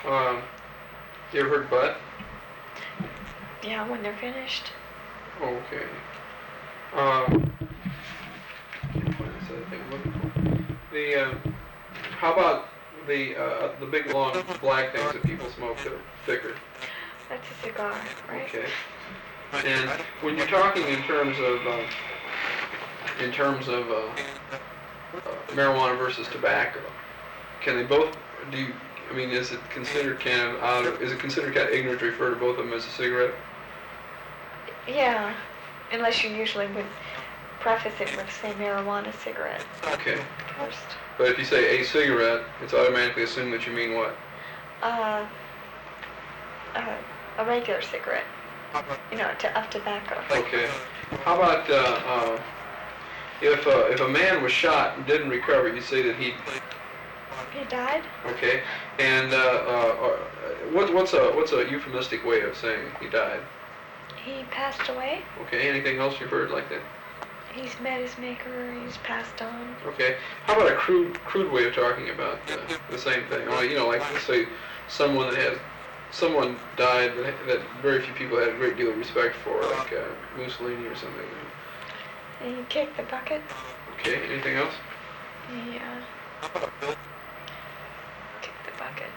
You ever heard butt? Yeah, when they're finished. Okay. What is that thing I'm looking for? How about the big long black things that people smoke that are thicker? That's a cigar, right? Okay. And when you're talking in terms of marijuana versus tobacco, can they both I mean, is it considered kind of ignorant to refer to both of them as a cigarette? Yeah, unless you usually would preface it with, say, marijuana cigarette Okay. first. But if you say a cigarette, it's automatically assumed that you mean what? A regular cigarette, of tobacco. Okay. How about if a man was shot and didn't recover, you say that he died? Okay. And what's a euphemistic way of saying he died? He passed away. Okay. Anything else you've heard like that? He's met his maker. He's passed on. Okay. How about a crude way of talking about the same thing? Like let's say someone died that very few people had a great deal of respect for, like Mussolini or something. And he kicked the bucket. Okay. Anything else? Yeah. Kicked the bucket.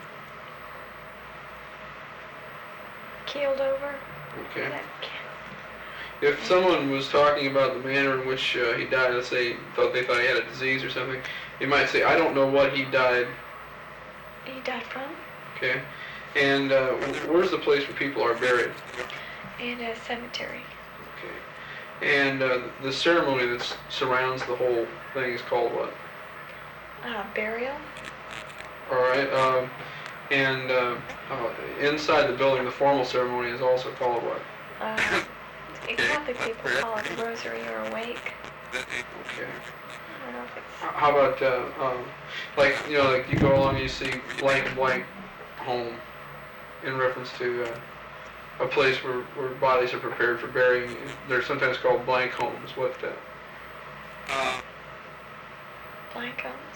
Keeled over. Okay. If someone was talking about the manner in which he died, let's say they thought he had a disease or something, you might say, I don't know what he died. He died from? Okay. And where's the place where people are buried? In a cemetery. Okay. And the ceremony that surrounds the whole thing is called what? Burial. All right. And inside the building, the formal ceremony is also called what? Catholic people call it rosary or a wake. Okay. I don't know if it's... How about, like you go along and you see blank and blank home in reference to a place where bodies are prepared for burying. They're sometimes called blank homes. What? Blank homes?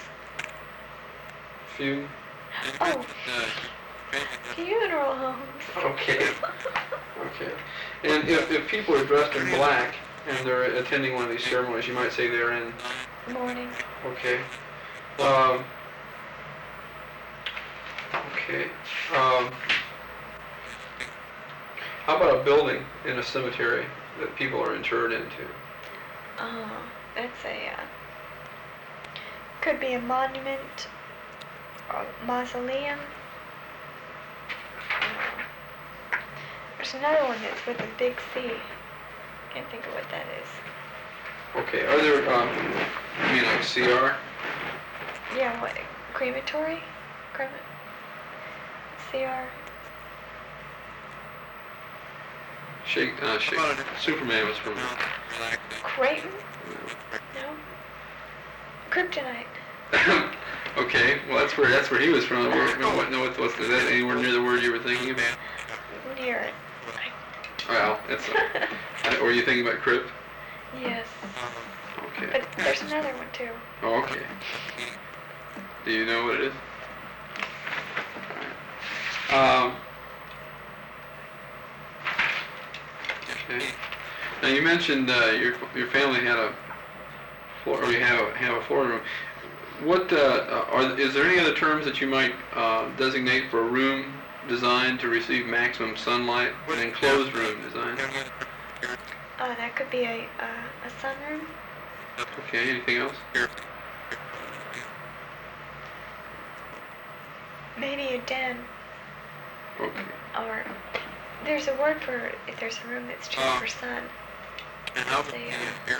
Few? Oh. Funeral homes. Okay. Okay. And if people are dressed in black and they're attending one of these ceremonies, you might say they're in mourning. Okay. Okay. How about a building in a cemetery that people are interred into? Oh, that's could be a monument or a mausoleum. There's another one that's with a big C. Can't think of what that is. Okay. Are there, you mean like CR? Yeah, what? Crematory? CR? Shake. Superman was from... Creighton? No. Kryptonite. Okay. Well, that's where he was from. What's that? Anywhere near the word you were thinking about? Near it. Well, that's... were you thinking about crypt? Yes. Okay. But there's another one too. Oh, okay. Do you know what it is? Okay. Now you mentioned your family had a floor, or you have a floor room. What is there any other terms that you might designate for a room designed to receive maximum sunlight, an enclosed room design? That could be a sunroom. Okay. Anything else? Maybe a den. Okay. Or there's a word for if there's a room that's just for sun. It's